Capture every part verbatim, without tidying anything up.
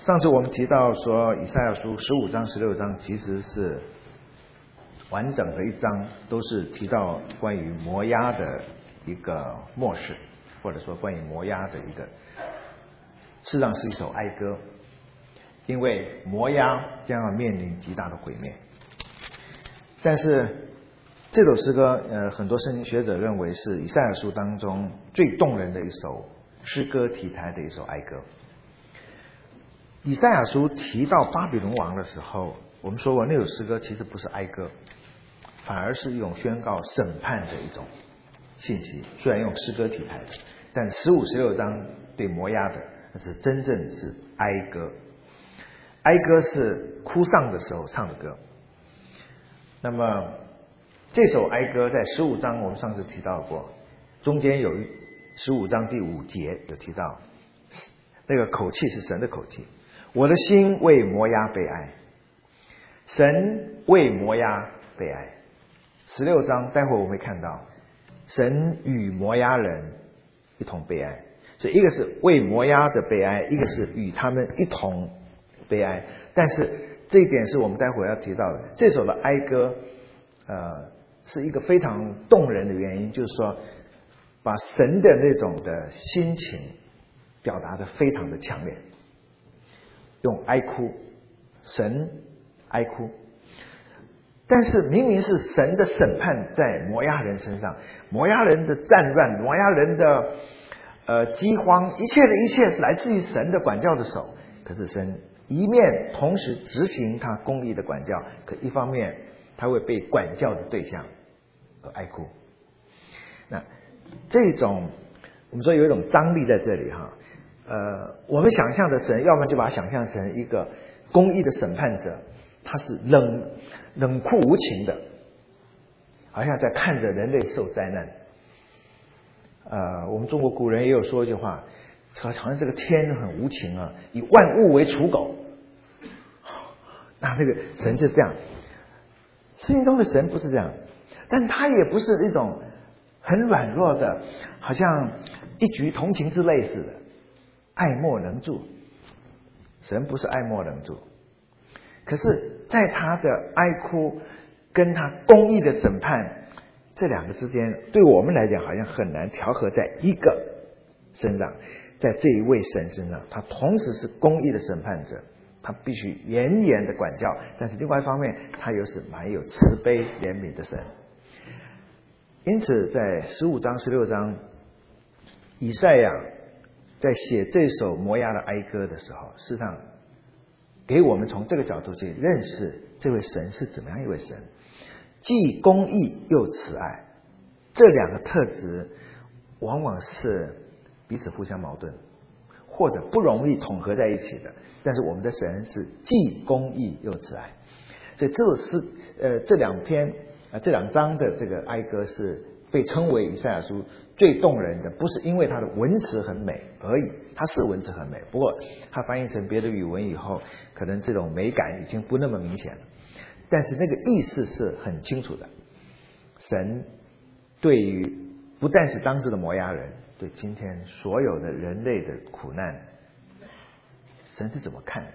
上次我们提到说，以赛亚书十五章、十六章其实是完整的一章，都是提到关于摩押的一个末世，或者说关于摩押的一个，事实上是一首哀歌，因为摩押将要面临极大的毁灭。但是这首诗歌，呃，很多圣经学者认为是以赛亚书当中最动人的一首诗歌题材的一首哀歌。以赛亚书提到巴比伦王的时候，我们说过那首诗歌其实不是哀歌，反而是一种宣告审判的一种信息。虽然用诗歌题材的，但十五、十六章对摩押的，那是真正是哀歌。哀歌是哭丧的时候唱的歌。那么这首哀歌在十五章我们上次提到过，中间有一十五章第五节有提到，那个口气是神的口气。我的心为摩押悲哀，神为摩押悲哀。十六章待会儿我们会看到，神与摩押人一同悲哀，所以一个是为摩押的悲哀，一个是与他们一同悲哀。但是这一点是我们待会儿要提到的。这首的哀歌，呃，是一个非常动人的原因，就是说，把神的那种的心情表达得非常的强烈。用哀哭，神哀哭，但是明明是神的审判在摩押人身上，摩押人的战乱，摩押人的呃饥荒，一切的一切是来自于神的管教的手。可是神一面同时执行他公义的管教，可一方面他会被管教的对象而哀哭。那这种我们说有一种张力在这里哈。呃，我们想象的神，要么就把它想象成一个公义的审判者，他是冷冷酷无情的，好像在看着人类受灾难。呃，我们中国古人也有说一句话，好像这个天很无情啊，以万物为刍狗。那这个神就这样，圣经中的神不是这样，但他也不是一种很软弱的，好像一局同情之泪似的。爱莫能助，神不是爱莫能助，可是在他的哀哭跟他公义的审判这两个之间，对我们来讲好像很难调和在一个身上。在这一位神身上，他同时是公义的审判者，他必须严严的管教，但是另外一方面他又是蛮有慈悲怜悯的神。因此在十五章十六章，以赛亚在写这首摩押的哀歌的时候，事实上给我们从这个角度去认识这位神是怎么样一位神，既公义又慈爱，这两个特质往往是彼此互相矛盾，或者不容易统合在一起的。但是我们的神是既公义又慈爱，所以这首诗呃这两篇呃这两章的这个哀歌是被称为以赛亚书最动人的，不是因为它的文词很美而已，它是文词很美，不过它翻译成别的语文以后，可能这种美感已经不那么明显了，但是那个意思是很清楚的。神对于不但是当时的摩押人，对今天所有的人类的苦难，神是怎么看的？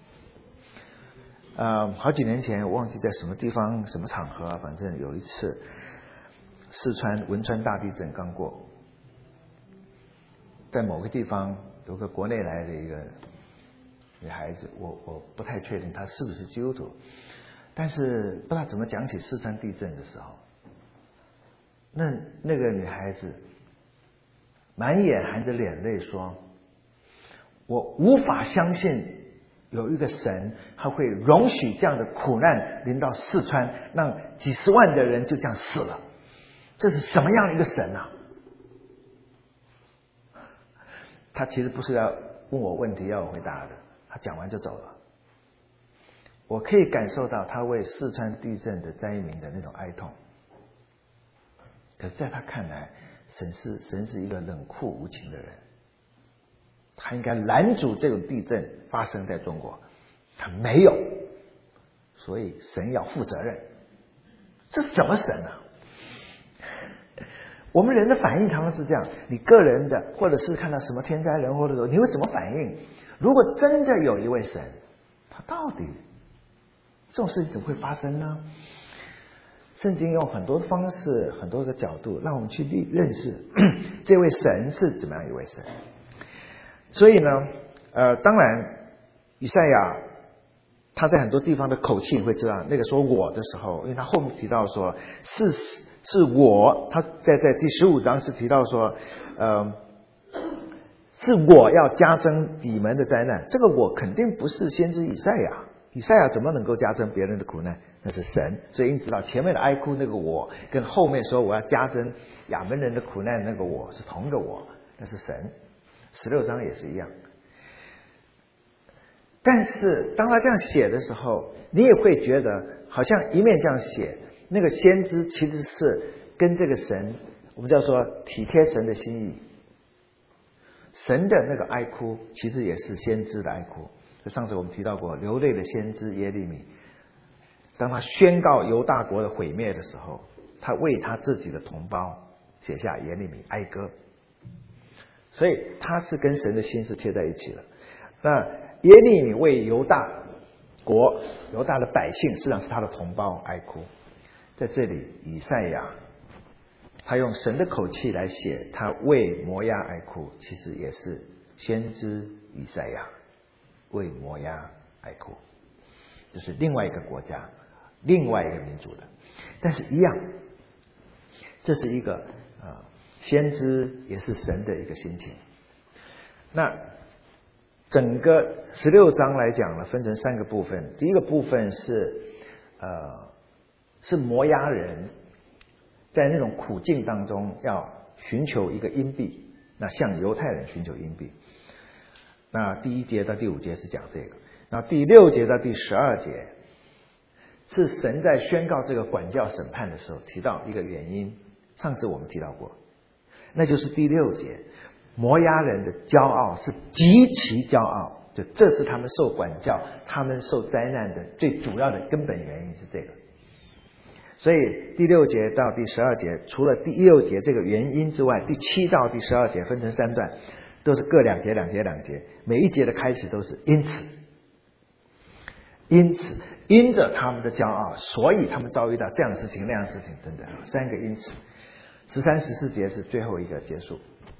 呃，好几年前我忘记在什么地方什么场合，反正有一次四川汶川大地震刚过，在某个地方有个国内来的一个女孩子，我我不太确定她是不是基督徒，但是不知道怎么讲起四川地震的时候，那那个女孩子满眼含着眼泪说，我无法相信有一个神他会容许这样的苦难临到四川，让几十万的人就这样死了，这是什么样的一个神啊？他其实不是要问我问题要我回答的，他讲完就走了。我可以感受到他为四川地震的灾民的那种哀痛，可是在他看来，神是神是一个冷酷无情的人，他应该拦阻这种地震发生在中国，他没有，所以神要负责任。这是什么神啊？ 我们人的反应常常是这样，你个人的，或者是看到什么天灾人祸的时候，你会怎么反应？如果真的有一位神，他到底这种事情怎么会发生呢？圣经用很多方式、很多个角度，让我们去认识这位神是怎么样一位神。所以呢，呃，当然，以赛亚他在很多地方的口气你会知道，那个说我的时候，因为他后面提到说是是我，他在在第十五章是提到说，呃，是我要加增你们的灾难。这个我肯定不是先知以赛亚，以赛亚怎么能够加增别人的苦难？那是神。所以你知道前面的哀哭那个我，跟后面说我要加增亚扪人的苦难那个我是同一个我，那是神。十六章也是一样。但是当他这样写的时候，你也会觉得好像一面这样写，那个先知其实是跟这个神，我们叫说体贴神的心意。神的那个哀哭其实也是先知的哀哭。就上次我们提到过流泪的先知耶利米，当他宣告犹大国的毁灭的时候，他为他自己的同胞写下耶利米哀歌。所以他是跟神的心是贴在一起的。那耶利米为犹大国、犹大的百姓，实际上是他的同胞哀哭。在这里，以赛亚他用神的口气来写，他为摩押哀哭，其实也是先知以赛亚为摩押哀哭，这是另外一个国家、另外一个民族的，但是一样，这是一个呃先知也是神的一个心情。那整个十六章来讲呢，分成三个部分。第一个部分是呃是摩押人在那种苦境当中要寻求一个荫庇，那向犹太人寻求荫庇。那第一节到第五节是讲这个，那第六节到第十二节是神在宣告这个管教审判的时候提到一个原因，上次我们提到过，那就是第六节，摩押人的骄傲是极其骄傲，就这是他们受管教、他们受灾难的最主要的根本原因是这个。所以第六节到第十二节，除了第六节这个原因之外，第七到第十二节分成三段，都是各两节两节两节，每一节的开始都是因此，因此因着他们的骄傲，所以他们遭遇到这样的事情那样的事情等等，三个因此。十三十四节是最后一个结束。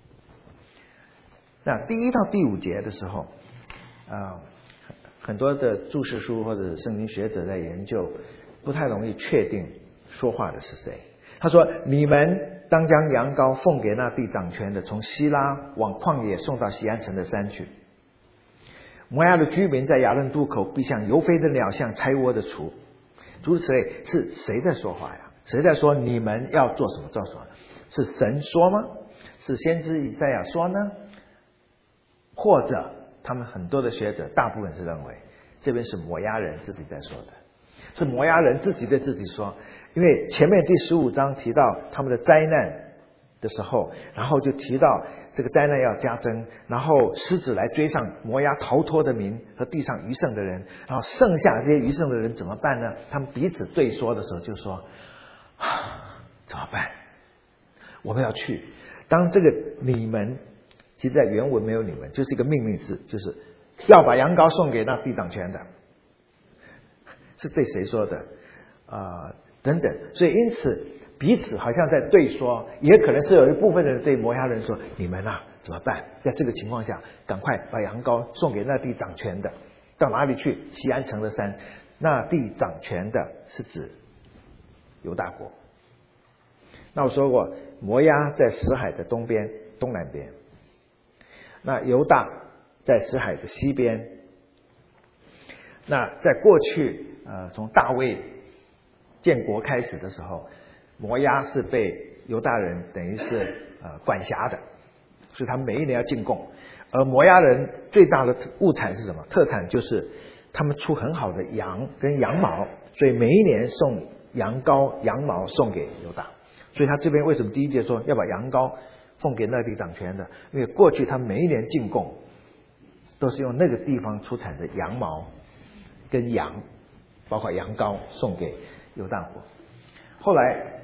那第一到第五节的时候，啊、呃，很多的注释书或者圣经学者在研究，不太容易确定说话的是谁。他说：“你们当将羊羔奉给那地掌权的，从希拉往旷野送到锡安城的山去。摩押的居民在亚伦渡口必像游飞的鸟，像拆窝的雏。”诸如此类，是谁在说话呀？谁在说你们要做什么做什么？是神说吗？是先知以赛亚说呢？或者他们很多的学者大部分是认为这边是摩押人自己在说的，是摩押人自己对自己说。因为前面第十五章提到他们的灾难的时候，然后就提到这个灾难要加增，然后狮子来追上摩押逃脱的民和地上余剩的人，然后剩下这些余剩的人怎么办呢？他们彼此对说的时候就说啊，怎么办？我们要去。当这个你们，其实在原文没有你们，就是一个命令式，就是要把羊羔送给那地掌权的，是对谁说的啊、呃？等等。所以因此彼此好像在对说，也可能是有一部分人对摩押人说：你们啊怎么办？在这个情况下，赶快把羊羔送给那地掌权的。到哪里去？锡安城的山。那地掌权的是指犹大国。那我说过，摩押在死海的东边、东南边，那犹大在死海的西边。那在过去，呃，从大卫建国开始的时候，摩押是被犹大人等于是呃管辖的，所以他们每一年要进贡。而摩押人最大的物产是什么？特产就是他们出很好的羊跟羊毛，所以每一年送羊羔、羊毛送给犹大。所以他这边为什么第一节说要把羊羔奉给那地掌权的？因为过去他们每一年进贡都是用那个地方出产的羊毛跟羊，包括羊羔送给犹大国。后来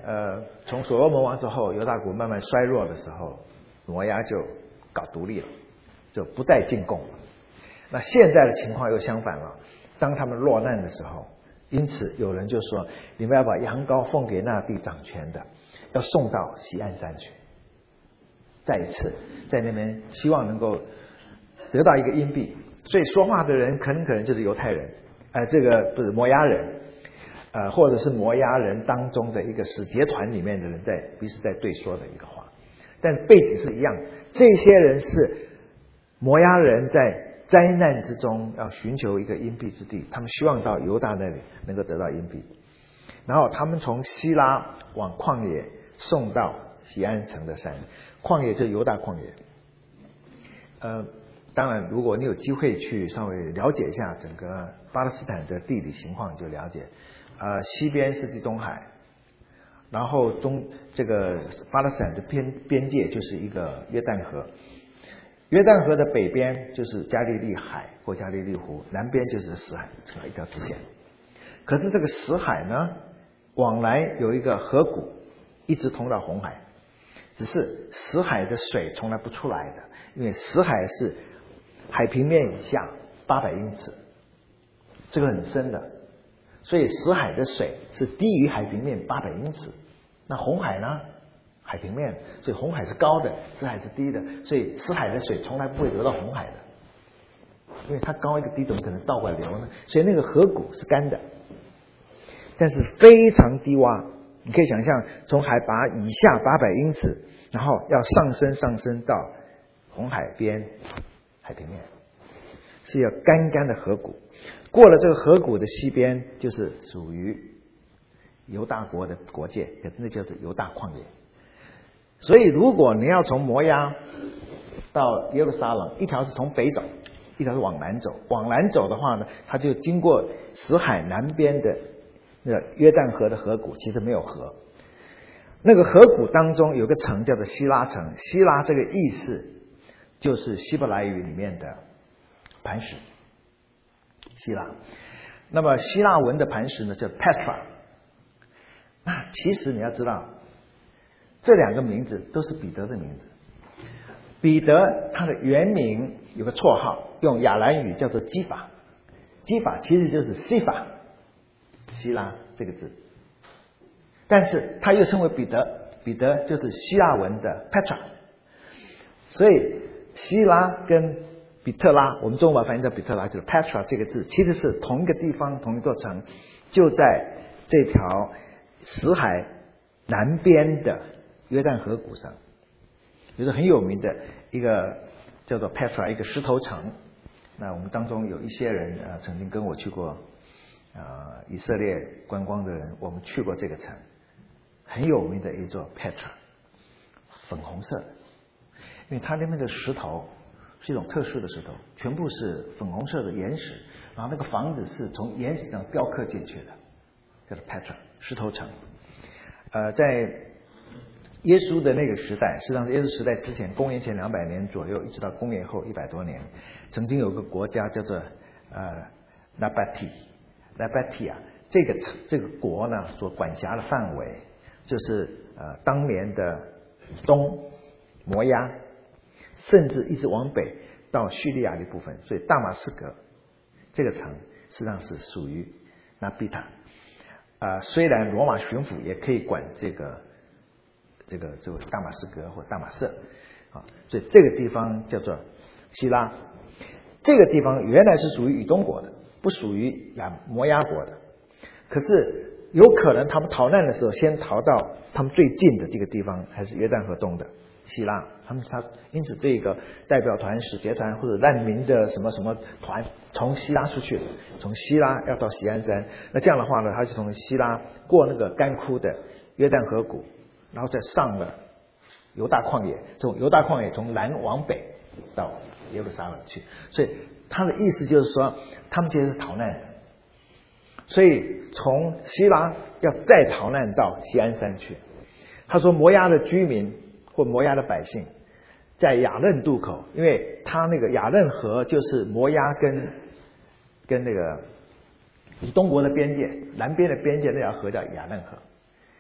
呃，从所罗门王之后，犹大国慢慢衰弱的时候，摩押就搞独立了，就不再进贡了。那现在的情况又相反了，当他们落难的时候，因此有人就说，你们要把羊羔奉给那地掌权的，要送到锡安山去，再一次在那边希望能够得到一个荫庇。所以说话的人很可能就是犹太人，呃，这个不是摩押人，呃，或者是摩押人当中的一个使节团里面的人在彼此在对说的一个话，但背景是一样，这些人是摩押人在灾难之中要寻求一个荫庇之地，他们希望到犹大那里能够得到荫庇，然后他们从希拉往旷野送到锡安城的山，旷野就是犹大旷野。呃，当然如果你有机会去稍微了解一下整个巴勒斯坦的地理情况，就了解，呃，西边是地中海，然后中这个巴勒斯坦的边边界就是一个约旦河。约旦河的北边就是加利利海或加利利湖，南边就是死海，成了一条直线。可是这个死海呢，往来有一个河谷，一直通到红海，只是死海的水从来不出来的，因为死海是海平面以下八百英尺，这个很深的，所以死海的水是低于海平面八百英尺。那红海呢？海平面，所以红海是高的，死海是低的，所以死海的水从来不会流到红海的，因为它高一个低，怎么可能倒过来流呢？所以那个河谷是干的，但是非常低洼，你可以想象从海拔以下八百英尺，然后要上升上升到红海边海平面，是要干干的河谷。过了这个河谷的西边，就是属于犹大国的国界，那叫做犹大旷野。所以如果你要从摩押到耶路撒冷，一条是从北走，一条是往南走。往南走的话呢，它就经过死海南边的那个约旦河的河谷，其实没有河。那个河谷当中有个城叫做希拉城，希拉这个意思就是希伯来语里面的磐石，希拉。那么希腊文的磐石呢叫 Petra。那其实你要知道，这两个名字都是彼得的名字。彼得他的原名有个绰号，用亚兰语叫做基法，基法其实就是西法，希拉这个字，但是他又称为彼得，彼得就是希腊文的 Petra， 所以希拉跟比特拉，我们中文翻译叫比特拉，就是 Petra 这个字其实是同一个地方同一座城，就在这条死海南边的约旦河谷上，就是很有名的一个叫做 Petra 一个石头城。那我们当中有一些人呃曾经跟我去过呃以色列观光的人，我们去过这个城，很有名的一座 Petra， 粉红色的，因为它那边的石头是一种特殊的石头，全部是粉红色的岩石，然后那个房子是从岩石上雕刻进去的，叫做 Petra 石头城。呃，在耶稣的那个时代，实际上耶稣时代之前，公元前两百年左右，一直到公元后一百多年，曾经有个国家叫做呃 Nabati Nabati 啊，这个这个国呢所管辖的范围就是呃当年的东摩押，甚至一直往北到叙利亚的一部分，所以大马士革这个城实际上是属于纳比塔。呃，虽然罗马巡抚也可以管这个这个这个大马士革或大马色啊，所以这个地方叫做希拉。这个地方原来是属于以东国的，不属于亚摩押国的。可是有可能他们逃难的时候，先逃到他们最近的这个地方，还是约旦河东的希拉。他们他因此这个代表团、使节团或者难民的什么什么团从希拉出去，从希拉要到锡安山。那这样的话呢，他就从希拉过那个干枯的约旦河谷，然后再上了犹大旷野，从犹大旷野从南往北到耶路撒冷去。所以他的意思就是说，他们这些是逃难的，所以从希拉要再逃难到锡安山去。他说摩押的居民或摩押的百姓在雅嫩渡口，因为他那个雅嫩河就是摩押跟跟那个以东国的边界，南边的边界那条河叫雅嫩河。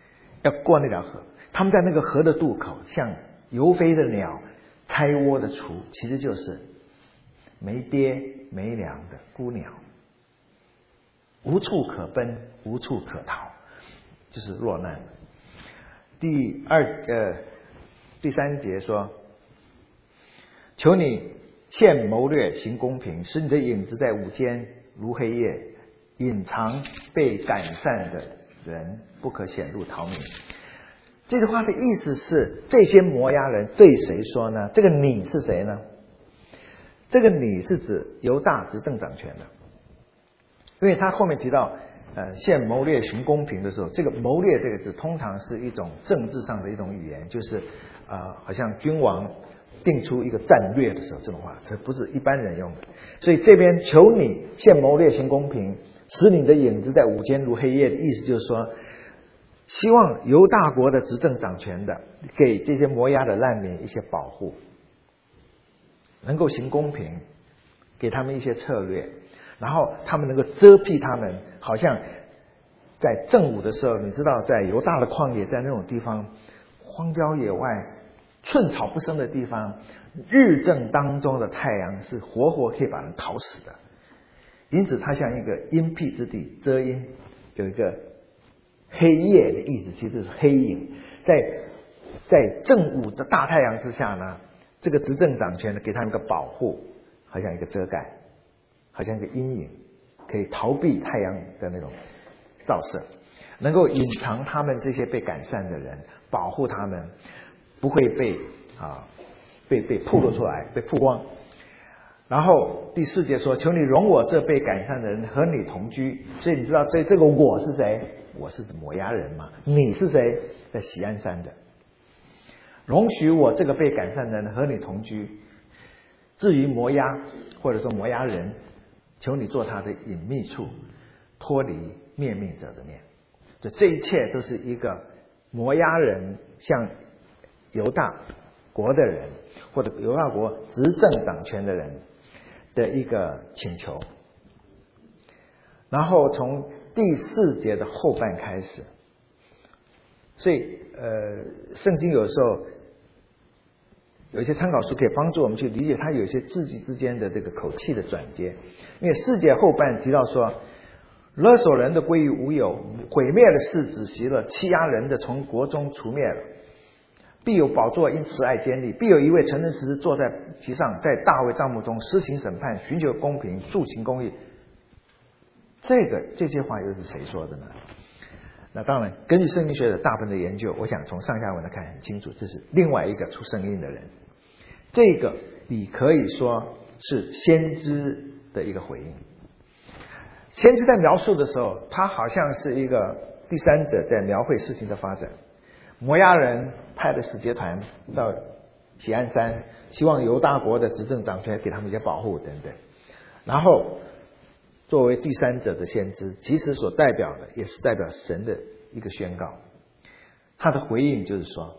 要过那条河。他们在那个河的渡口，像游飞的鸟、拆窝的雏，其实就是没爹没娘的孤鸟，无处可奔，无处可逃，就是落难了。第二呃第三节说，求你现谋略行公平，使你的影子在午间如黑夜，隐藏被赶散的人，不可显露逃命。这句话的意思是，这些摩押人对谁说呢？这个你是谁呢？这个你是指犹大执政掌权的，因为他后面提到呃现谋略行公平的时候，这个谋略这个字通常是一种政治上的一种语言，就是呃好像君王定出一个战略的时候，这种话这不是一般人用的。所以这边求你现谋略行公平，使你的影子在午间如黑夜的意思就是说，希望犹大国的执政掌权的给这些摩押的难民一些保护，能够行公平，给他们一些策略，然后他们能够遮蔽他们，好像在正午的时候，你知道在犹大的旷野，在那种地方荒郊野外寸草不生的地方，日正当中的太阳是活活可以把人烤死的，因此它像一个阴僻之地，遮阴，有一个黑夜的意思，其实是黑影。在在正午的大太阳之下呢，这个执政掌权的给他们一个保护，好像一个遮盖，好像一个阴影，可以逃避太阳的那种照射，能够隐藏他们这些被赶散的人，保护他们不会被啊被被暴露出来，被曝光。然后第四节说，求你容我这被赶散的人和你同居。所以你知道这这个我是谁？我是摩押人嘛。你是谁？在锡安山的。容许我这个被赶散的人和你同居。至于摩押或者说摩押人，求你做他的隐秘处，脱离灭命者的面。就这一切都是一个摩押人向犹大国的人，或者犹大国执政掌权的人的一个请求。然后从第四节的后半开始，所以呃，圣经有时候有一些参考书可以帮助我们去理解它有一些字句之间的这个口气的转接。因为四节后半提到说，勒索人的归于无有，毁灭的事止息了，欺压人的从国中除灭了。必有宝座因慈爱坚立，必有一位诚真实实坐在其上，在大卫帐幕中施行审判，寻求公平，诉行公义。这个这些话又是谁说的呢？那当然，根据圣经学者大部分的研究，我想从上下文来看很清楚，这是另外一个出声音的人。这个你可以说是先知的一个回应。先知在描述的时候，他好像是一个第三者在描绘事情的发展。摩押人派的使节团到锡安山，希望犹大国的执政掌权给他们一些保护等等。然后作为第三者的先知，其实所代表的也是代表神的一个宣告。他的回应就是说，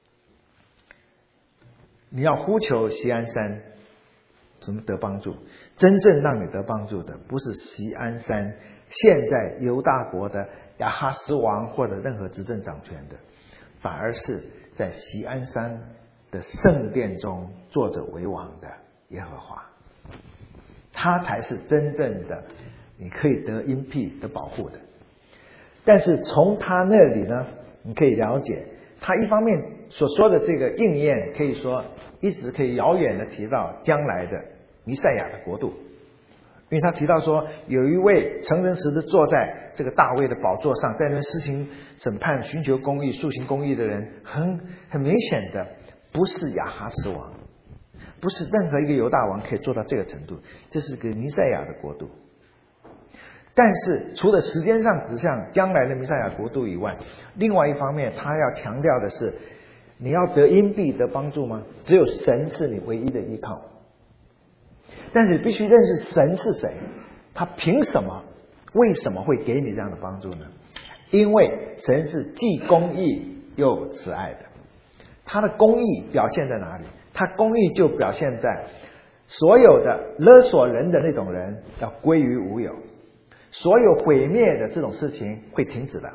你要呼求锡安山怎么得帮助？真正让你得帮助的不是锡安山现在犹大国的亚哈斯王或者任何执政掌权的，反而是在锡安山的圣殿中坐着为王的耶和华，他才是真正的你可以得荫庇的保护的。但是从他那里呢，你可以了解他一方面所说的这个应验，可以说一直可以遥远的提到将来的弥赛亚的国度。因为他提到说，有一位诚真实的坐在这个大卫的宝座上，在那边施行审判、寻求公义、诉行公义的人，很很明显的不是亚哈斯王，不是任何一个犹大王可以做到这个程度，这是个弥赛亚的国度。但是除了时间上指向将来的弥赛亚国度以外，另外一方面他要强调的是，你要得荫庇得帮助吗？只有神是你唯一的依靠。但是必须认识神是谁，他凭什么为什么会给你这样的帮助呢？因为神是既公义又慈爱的。他的公义表现在哪里？他公义就表现在所有的勒索人的那种人要归于无有，所有毁灭的这种事情会停止的，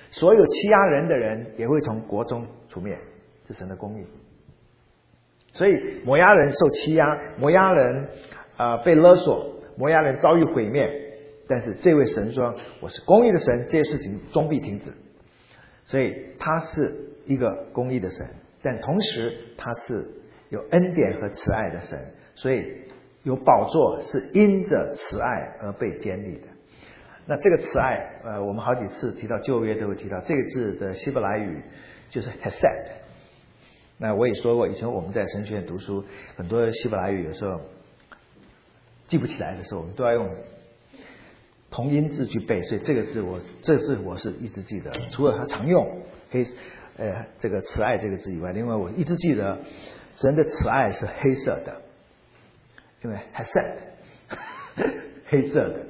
所有欺压人的人也会从国中除灭，是神的公义。所以摩押人受欺压，摩押人呃被勒索，摩押人遭遇毁灭，但是这位神说我是公义的神，这些事情终必停止。所以他是一个公义的神，但同时他是有恩典和慈爱的神，所以有宝座是因着慈爱而被建立的。那这个慈爱呃我们好几次提到旧约都会提到，这个字的希伯来语就是 hesed。那我也说过，以前我们在神学院读书，很多希伯来语有时候记不起来的时候，我们都要用同音字去背，所以这个字我这个字我是一直记得。除了它常用黑呃这个慈爱这个字以外，另外我一直记得神的慈爱是黑色的，因为 hesed 黑色的。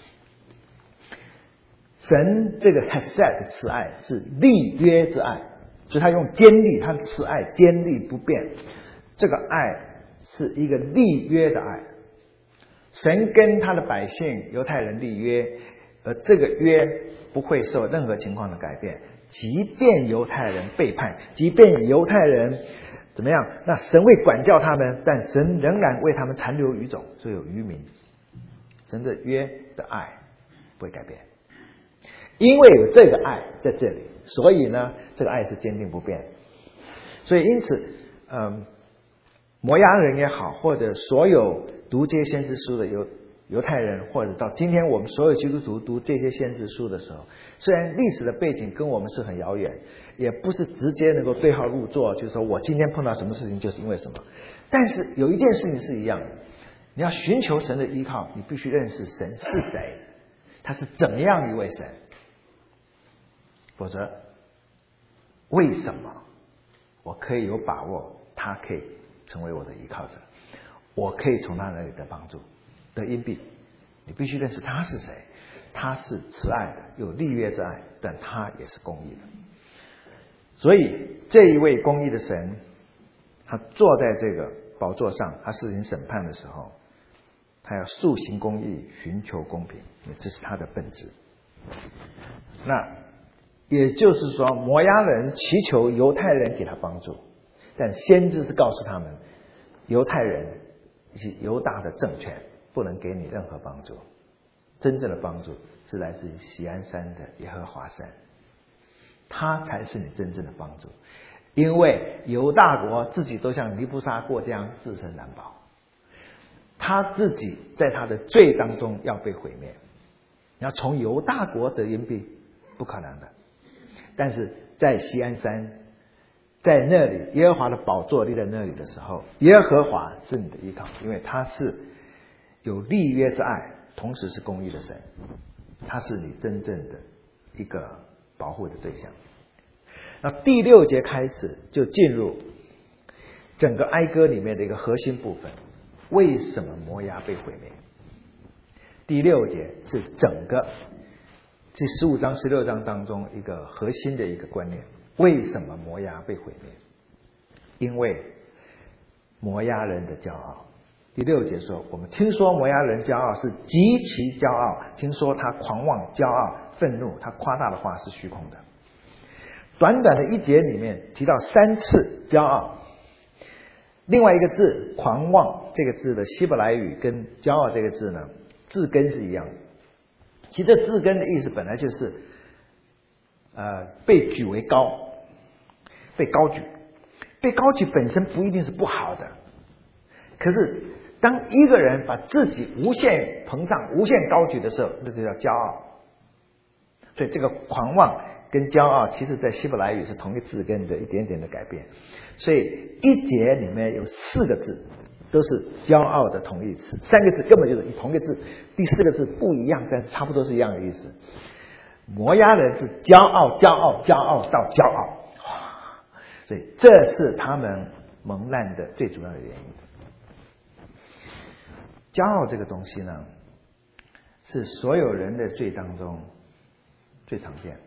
神这个 hesed 的慈爱是立约之爱，所以他用坚立，他的慈爱坚立不变。这个爱是一个立约的爱，神跟他的百姓犹太人立约，而这个约不会受任何情况的改变，即便犹太人背叛，即便犹太人怎么样，那神会管教他们，但神仍然为他们残留余种，所以有余民。神的约的爱不会改变，因为有这个爱在这里，所以呢这个爱是坚定不变。所以因此嗯，摩押人也好，或者所有读这些先知书的犹犹太人，或者到今天我们所有基督徒读这些先知书的时候，虽然历史的背景跟我们是很遥远，也不是直接能够对号入座，就是说我今天碰到什么事情就是因为什么，但是有一件事情是一样的，你要寻求神的依靠，你必须认识神是谁，他是怎样一位神，否则为什么我可以有把握他可以成为我的依靠者，我可以从他那里得帮助得荫庇，你必须认识他是谁，他是慈爱的，有立约之爱，但他也是公义的。所以这一位公义的神，他坐在这个宝座上，他施行审判的时候，他要塑行公义，寻求公平，因为这是他的本质。那也就是说，摩押人祈求犹太人给他帮助，但先知是告诉他们，犹太人以及犹大的政权不能给你任何帮助，真正的帮助是来自于锡安山的耶和华神，他才是你真正的帮助。因为犹大国自己都像尼布撒过江，自身难保，他自己在他的罪当中要被毁灭，要从犹大国得荫庇不可能的。但是在锡安山，在那里耶和华的宝座立在那里的时候，耶和华是你的依靠，因为他是有立约之爱，同时是公义的神，他是你真正的一个保护的对象。那第六节开始就进入整个哀歌里面的一个核心部分，为什么摩押被毁灭？第六节是整个这十五章十六章当中一个核心的一个观念，为什么摩押被毁灭？因为摩押人的骄傲。第六节说，我们听说摩押人骄傲是极其骄傲，听说他狂妄骄傲愤怒，他夸大的话是虚空的。短短的一节里面提到三次骄傲。另外一个字狂妄这个字的希伯来语跟骄傲这个字呢，字根是一样的。其实这字根的意思本来就是呃被举为高，被高举。被高举本身不一定是不好的，可是当一个人把自己无限膨胀无限高举的时候，那就叫骄傲。所以这个狂妄跟骄傲其实在希伯来语是同一个字根的一点点的改变。所以一节里面有四个字都是骄傲的同义词，三个字根本就是同一个字，第四个字不一样，但是差不多是一样的意思。摩押人是骄傲骄傲骄傲到骄傲，所以这是他们蒙难的最主要的原因。骄傲这个东西呢，是所有人的罪当中最常见。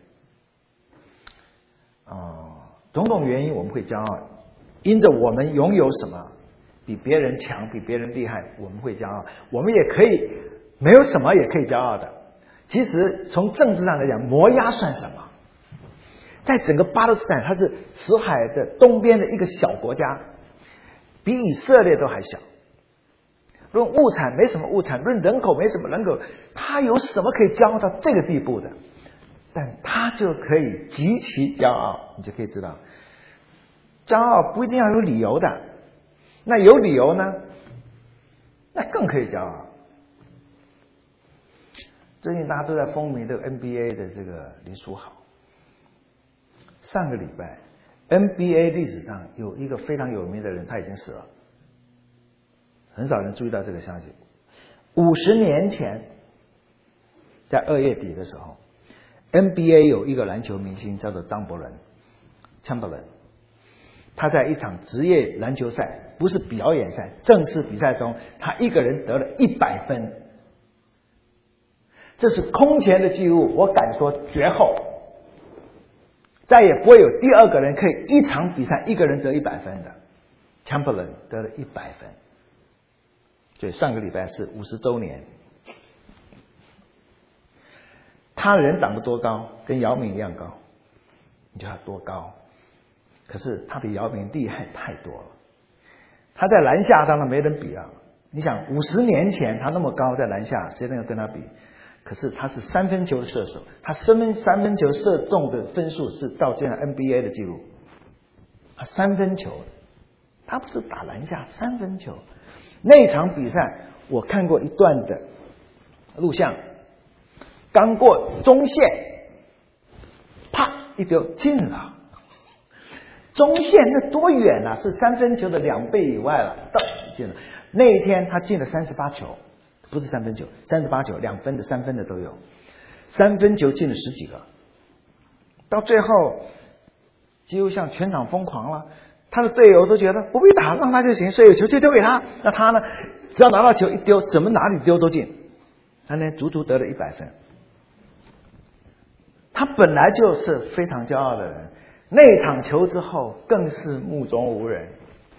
哦，种种原因我们会骄傲，因着我们拥有什么比别人强比别人厉害，我们会骄傲。我们也可以没有什么也可以骄傲的。其实从政治上来讲，摩押算什么？ 在整个巴勒斯坦，它是死海的东边的一个小国家，比以色列都还小。论物产没什么物产，论人口没什么人口，它有什么可以骄傲到这个地步的？但它就可以极其骄傲，你就可以知道，骄傲不一定要有理由的。那有理由呢？那更可以骄傲。最近大家都在风靡这个 N B A 的这个林书豪。上个礼拜 N B A 历史上有一个非常有名的人，他已经死了，很少人注意到这个消息。五十年前，在二月底的时候 ，N B A 有一个篮球明星叫做张伯伦 （Chamberlain）， 他在一场职业篮球赛，不是表演赛，正式比赛中，他一个人得了一百分，这是空前的纪录，我敢说绝后。再也不会有第二个人可以一场比赛一个人得一百分的。Chamberlain 得了一百分，所以上个礼拜是五十周年。他人长得多高，跟姚明一样高，你觉得他多高？可是他比姚明厉害太多了。他在篮下当然没人比了。你想五十年前他那么高，在篮下谁能够跟他比？可是他是三分球的射手，他三分三分球射中的分数是到现在 N B A 的记录。他三分球，他不是打篮下，三分球。那场比赛我看过一段的录像，刚过中线，啪一丢进了。中线那多远啊？是三分球的两倍以外了，到进了。那一天他进了三十八球。不是三分球，三十八球，两分的、三分的都有，三分球进了十几个，到最后几乎像全场疯狂了。他的队友都觉得不必打，让他就行，所以有球就丢给他。那他呢，只要拿到球一丢，怎么哪里丢都进。他呢，足足得了一百分。他本来就是非常骄傲的人，那场球之后更是目中无人。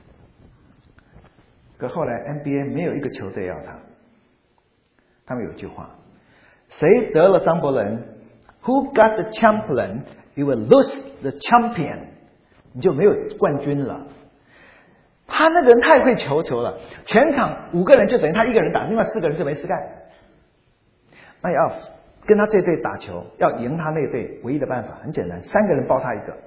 可后来 N B A 没有一个球队要他。他们有一句话，谁得了张伯伦 Who got the champion, you will lose the champion， 你就没有冠军了。他那个人太会球球了，全场五个人就等于他一个人打，另外四个人就没事干。那要跟他这队打球，要赢他那队，唯一的办法很简单，三个人包他一个。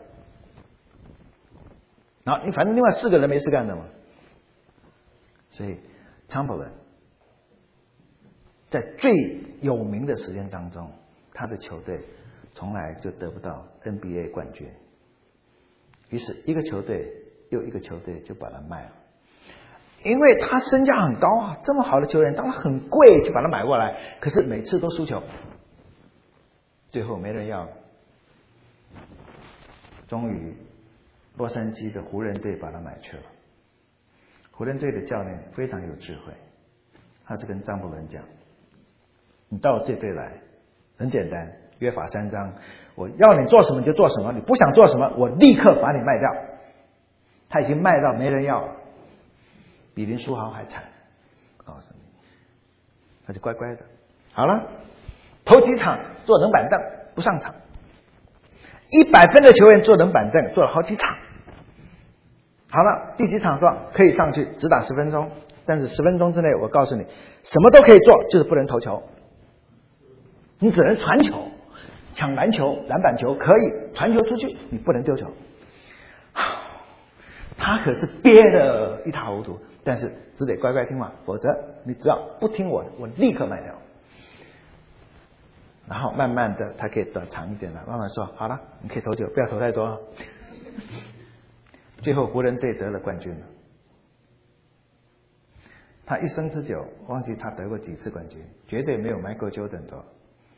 然后你反正另外四个人没事干的嘛。所以 Chamberlain在最有名的时间当中，他的球队从来就得不到 N B A 冠军。于是一个球队又一个球队就把他卖了，因为他身价很高啊，这么好的球员当然很贵，就把他买过来，可是每次都输球，最后没人要。终于洛杉矶的湖人队把他买去了。湖人队的教练非常有智慧，他是跟张伯伦讲，你到这队来很简单，约法三章，我要你做什么你就做什么，你不想做什么我立刻把你卖掉。他已经卖到没人要了，比林书豪还惨，我告诉你。他就乖乖的好了，头几场坐冷板凳不上场，一百分的球员坐冷板凳坐了好几场。好了，第几场说可以上去只打十分钟，但是十分钟之内我告诉你什么都可以做，就是不能投球，你只能传球，抢篮球篮板球可以，传球出去你不能丢球。他可是憋得一塌糊涂，但是只得乖乖听话，否则你只要不听我我立刻卖掉。然后慢慢的他可以打长一点了，慢慢说好了你可以投球，不要投太多。最后湖人队得了冠军了。他一生之久忘记他得过几次冠军，绝对没有 Michael Jordan 多。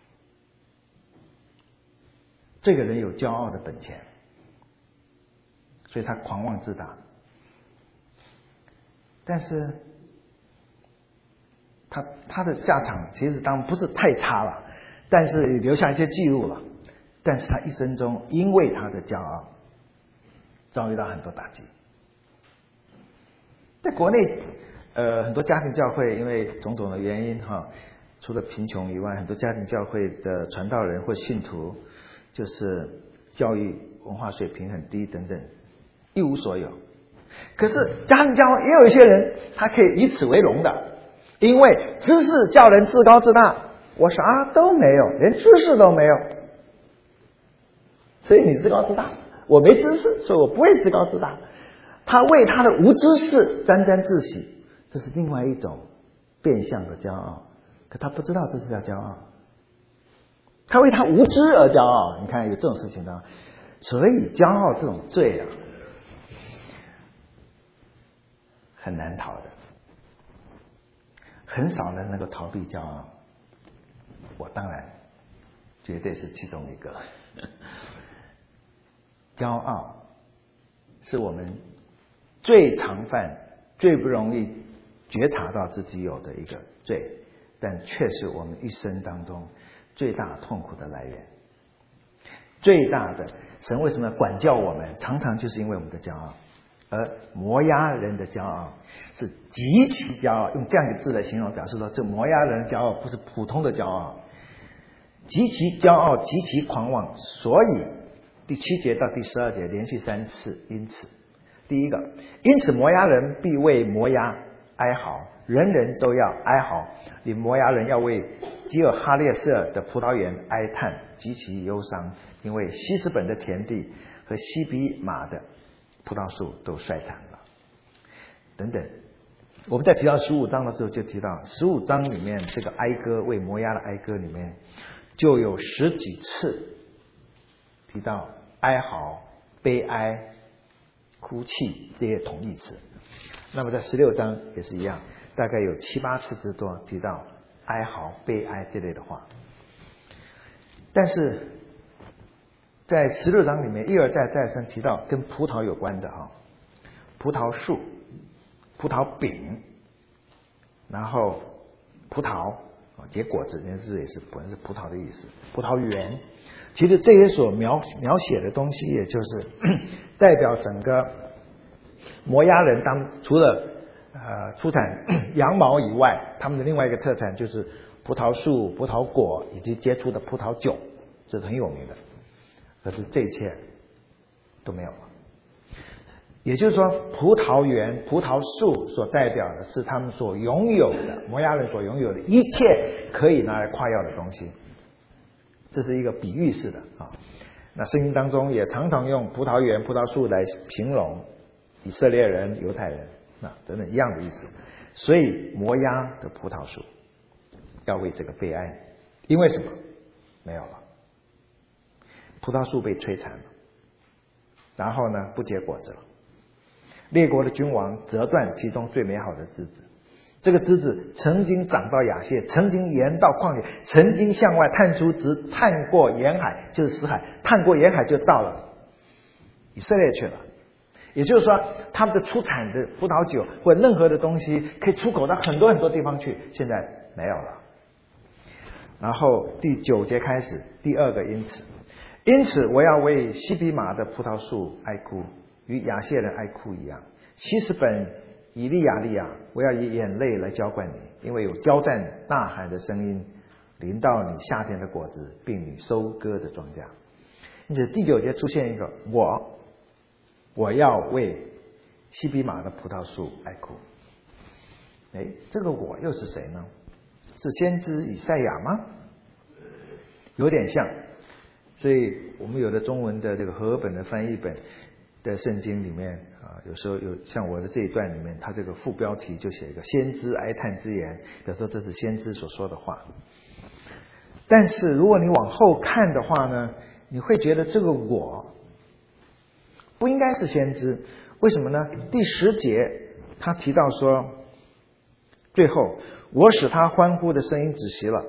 这个人有骄傲的本钱，所以他狂妄自大。但是他他的下场其实当然不是太差了，但是留下一些记录了。但是他一生中因为他的骄傲遭遇到很多打击。在国内呃很多家庭教会因为种种的原因哈，除了贫穷以外，很多家庭教会的传道人或信徒就是教育文化水平很低等等，一无所有。可是家人教也有一些人，他可以以此为荣的，因为知识叫人自高自大，我啥都没有，连知识都没有，所以你自高自大。我没知识，所以我不会自高自大。他为他的无知识沾沾自喜，这是另外一种变相的骄傲，可他不知道这是叫骄傲。他为他无知而骄傲，你看有这种事情呢。所以骄傲这种罪啊，很难逃的，很少人能够逃避骄傲。我当然绝对是其中一个。骄傲是我们最常犯、最不容易觉察到自己有的一个罪，但却是我们一生当中最大痛苦的来源。最大的，神为什么要管教我们？常常就是因为我们的骄傲。而摩押人的骄傲是极其骄傲，用这样一个字来形容，表示说这摩押人的骄傲不是普通的骄傲，极其骄傲，极其狂妄。所以第七节到第十二节连续三次，因此第一个，因此摩押人必为摩押哀嚎，人人都要哀嚎，你摩押人要为基尔哈列瑟的葡萄园哀叹，极其忧伤，因为希实本的田地和西比玛的葡萄树都衰残了。等等，我们在提到十五章的时候就提到，十五章里面这个哀歌，为摩押的哀歌里面就有十几次提到哀嚎、悲哀、哭泣这些同义词。那么在十六章也是一样，大概有七八次之多提到哀嚎、悲哀这类的话。但是在十六章里面一而再再三提到跟葡萄有关的哈，葡萄树、葡萄饼，然后葡萄结果子，这字也是本身是葡萄的意思，葡萄园。其实这些所描描写的东西，也就是代表整个摩押人当除了呃出产羊毛以外，他们的另外一个特产就是葡萄树、葡萄果以及结出的葡萄酒，这是很有名的。可是这一切都没有了。也就是说，葡萄园、葡萄树所代表的是他们所拥有的，摩押人所拥有的一切可以拿来夸耀的东西。这是一个比喻式的啊。那圣经当中也常常用葡萄园、葡萄树来形容以色列人、犹太人，那等等一样的意思。所以摩押的葡萄树要为这个悲哀，因为什么？没有了，葡萄树被摧残了，然后呢，不结果子了。列国的君王折断其中最美好的枝子，这个枝子曾经长到亚谢，曾经延到旷野，曾经向外探出，直探过沿海，就是死海，探过沿海就到了以色列去了。也就是说，他们的出产的葡萄酒或任何的东西可以出口到很多很多地方去，现在没有了。然后第九节开始，第二个因此，因此我要为西比玛的葡萄树哀哭，与亚谢人哀哭一样。希实本、以利亚利亚，我要以眼泪来浇灌你，因为有交战呐喊的声音临到你夏天的果子，并你收割的庄稼。因此第九节出现一个我，我要为西比玛的葡萄树哀哭。哎，这个我又是谁呢？是先知以赛亚吗？有点像。所以我们有的中文的这个和合本的翻译本的圣经里面啊，有时候有像我的这一段里面，它这个副标题就写一个先知哀叹之言，有时候这是先知所说的话。但是如果你往后看的话呢，你会觉得这个我不应该是先知。为什么呢？第十节他提到说，最后我使他欢呼的声音止息了。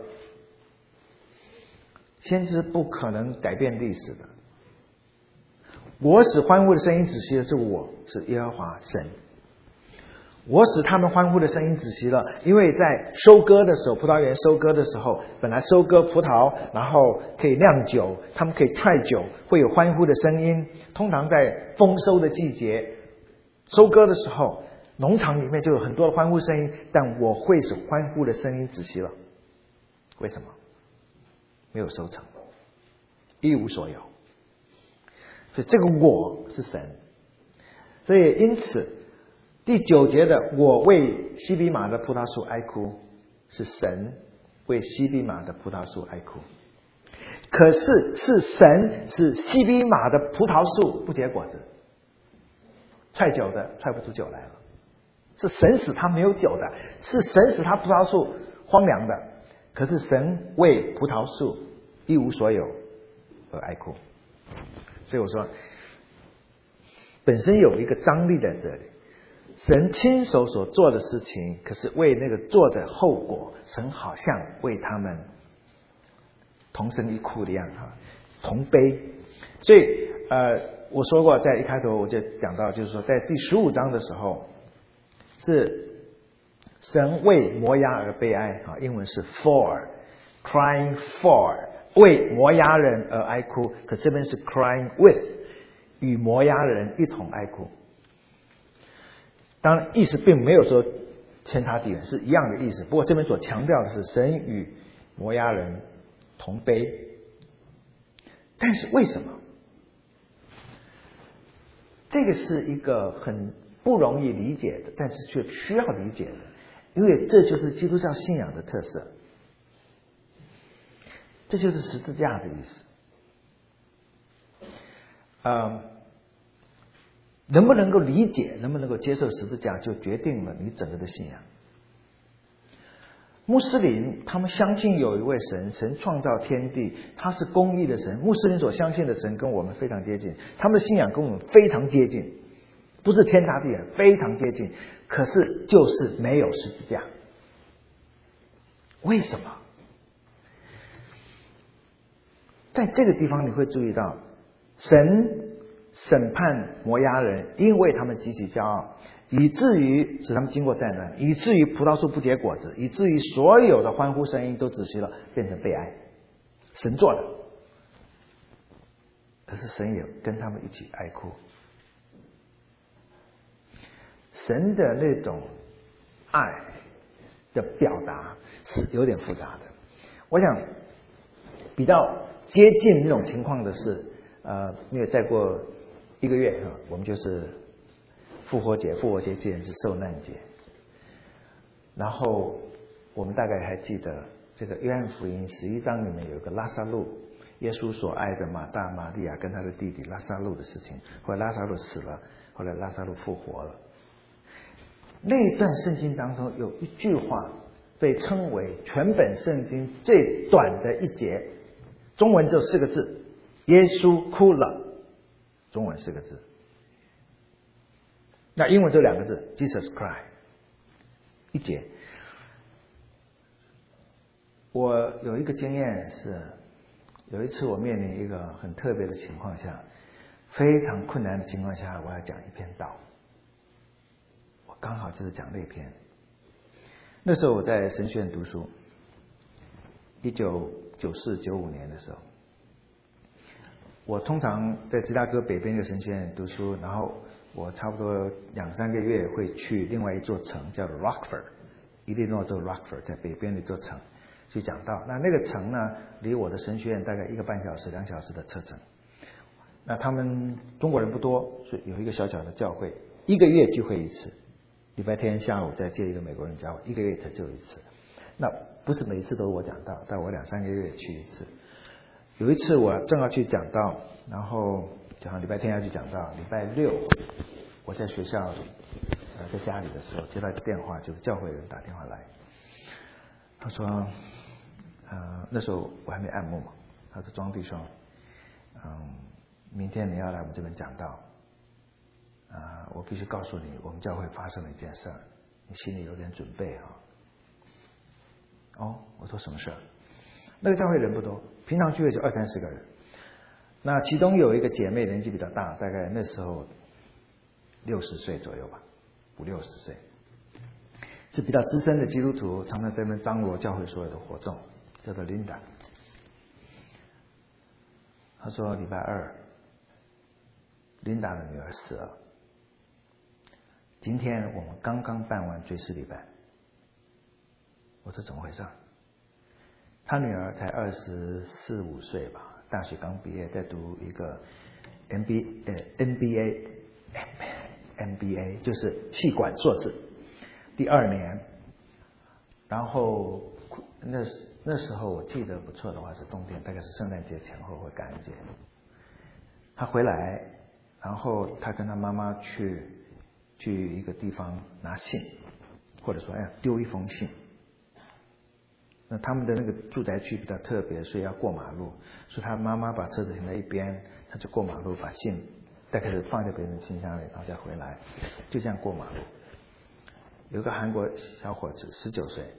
先知不可能改变历史的。我使欢呼的声音止息了，这个我是耶和华神。我使他们欢呼的声音止息了，因为在收割的时候，葡萄园收割的时候，本来收割葡萄，然后可以酿酒，他们可以踹酒，会有欢呼的声音。通常在丰收的季节，收割的时候，农场里面就有很多的欢呼声音，但我会使欢呼的声音止息了。为什么？没有收成，一无所有。 所以这个我是神。所以因此第九节的我为西比玛的葡萄树哀哭，是神为西比玛的葡萄树哀哭。可是是神使西比玛的葡萄树不结果子，踹酒的踹不出酒来了，是神使他没有酒的，是神使他葡萄树荒凉的。可是神为葡萄树一无所有而哀哭。所以我说本身有一个张力在这里，神亲手所做的事情，可是为那个做的后果，神好像为他们同声一哭一样哈，同悲。所以呃，我说过，在一开头我就讲到，就是说在第十五章的时候，是神为摩押而悲哀啊，英文是 for crying for， 为摩押人而哀哭，可这边是 crying with， 与摩押人一同哀哭。当然意思并没有说天差地远，是一样的意思，不过这边所强调的是神与摩押人同悲。但是为什么？这个是一个很不容易理解的，但是却需要理解的，因为这就是基督教信仰的特色，这就是十字架的意思。嗯，能不能够理解，能不能够接受十字架，就决定了你整个的信仰。穆斯林他们相信有一位神，神创造天地，他是公义的神。穆斯林所相信的神跟我们非常接近，他们的信仰跟我们非常接近，不是天差地远，非常接近。可是就是没有十字架，为什么？在这个地方你会注意到，神审判摩押人，因为他们极其骄傲，以至于使他们经过战乱，以至于葡萄树不结果子，以至于所有的欢呼声音都止息了，变成悲哀。神做的，可是神也跟他们一起哀哭。神的那种爱的表达是有点复杂的。我想比较接近那种情况的是，呃，因为再过一个月哈，我们就是复活节，复活节既然是受难节，然后我们大概还记得这个约翰福音十一章里面有一个拉撒路，耶稣所爱的马大、玛利亚跟他的弟弟拉撒路的事情。后来拉撒路死了，后来拉撒路复活了。那一段圣经当中有一句话被称为全本圣经最短的一节，中文只有四个字，耶稣哭了，中文四个字。那英文就两个字 Jesus cried， 一节。我有一个经验是，有一次我面临一个很特别的情况下，非常困难的情况下，我要讲一篇道，我刚好就是讲那篇。那时候我在神学院读书，一九九四九五年的时候，我通常在芝加哥北边的神学院读书，然后我差不多两三个月会去另外一座城叫做 Rockford， 伊利诺州 Rockford 在北边的一座城去讲道。那那个城呢，离我的神学院大概一个半小时、两小时的车程。那他们中国人不多，所以有一个小小的教会，一个月聚会一次，礼拜天下午再接一个美国人教会，一个月才就一次。那不是每一次都是我讲道，但我两三个月去一次。有一次我正要去讲道，然后讲礼拜天要去讲道，礼拜六我在学校呃在家里的时候接到一个电话，就是教会人打电话来，他说呃那时候我还没按牧嘛，他说庄弟兄，嗯明天你要来我们这边讲道，啊、呃、我必须告诉你我们教会发生了一件事，你心里有点准备啊。哦，我说什么事？那个教会人不多，平常聚会就二三十个人。那其中有一个姐妹年纪比较大，大概那时候六十岁左右吧，五六十岁，是比较资深的基督徒，常常在那边张罗教会所有的活动，叫做 Linda。她说礼拜二 Linda 的女儿死了，今天我们刚刚办完追思礼拜。我说怎么回事？他女儿才二十四五岁吧， 大学刚毕业，在读一个 M B 呃 N B A M B A 就是气管硕士，第二年。然后那那时候我记得不错的话是冬天，大概是圣诞节前后或感恩节。他回来，然后他跟他妈妈去去一个地方拿信，或者说哎丢一封信。那他们的那个住宅区比较特别，所以要过马路，所以他妈妈把车子停在一边，他就过马路把信大概是放在别人的信箱里，然后再回来，就这样过马路。有个韩国小伙子十九岁，